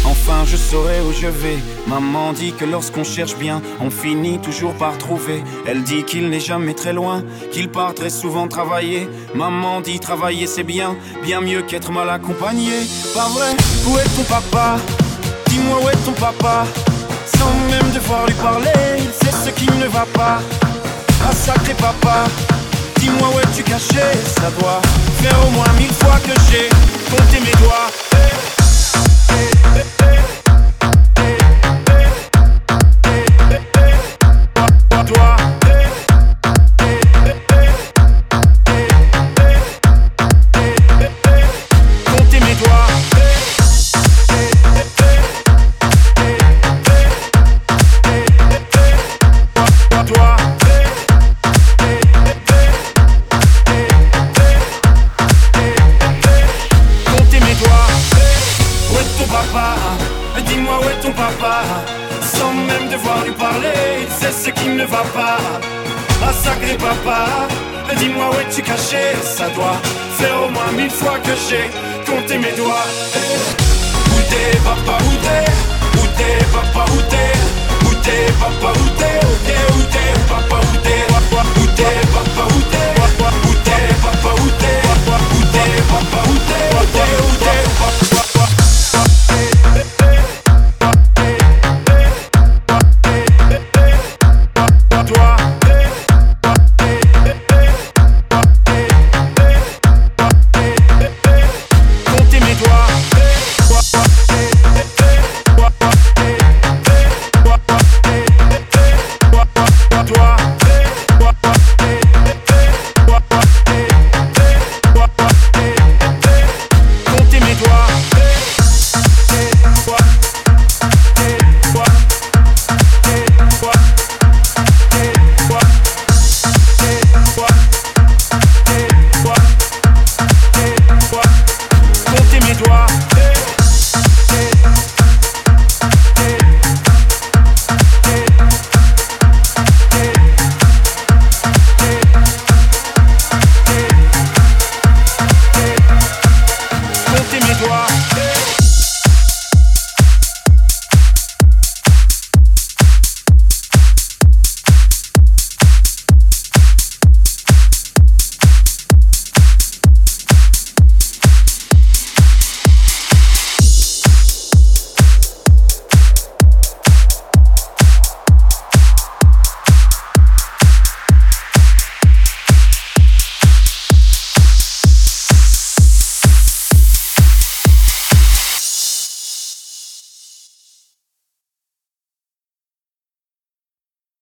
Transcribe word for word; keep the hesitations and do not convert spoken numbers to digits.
Enfin je saurai où je vais. Maman dit que lorsqu'on cherche bien, on finit toujours par trouver. Elle dit qu'il n'est jamais très loin, qu'il part très souvent travailler. Maman dit travailler c'est bien, bien mieux qu'être mal accompagné. Pas vrai, où est ton papa? Dis-moi où est ton papa? Sans même devoir lui parler, il sait ce qui ne va pas. Ah sacré papa, dis-moi où es-tu caché? Ça doit faire au moins mille fois que j'ai compté mes doigts. Toi, comptez mes doigts. Toi, comptez mes doigts. Où est ton papa? Dis-moi où est ton papa? Sans même devoir lui parler, il sait ce qui ne va pas. Ah sacré papa, dis-moi où es-tu caché? Ça doit faire au moins mille fois que j'ai compté mes doigts.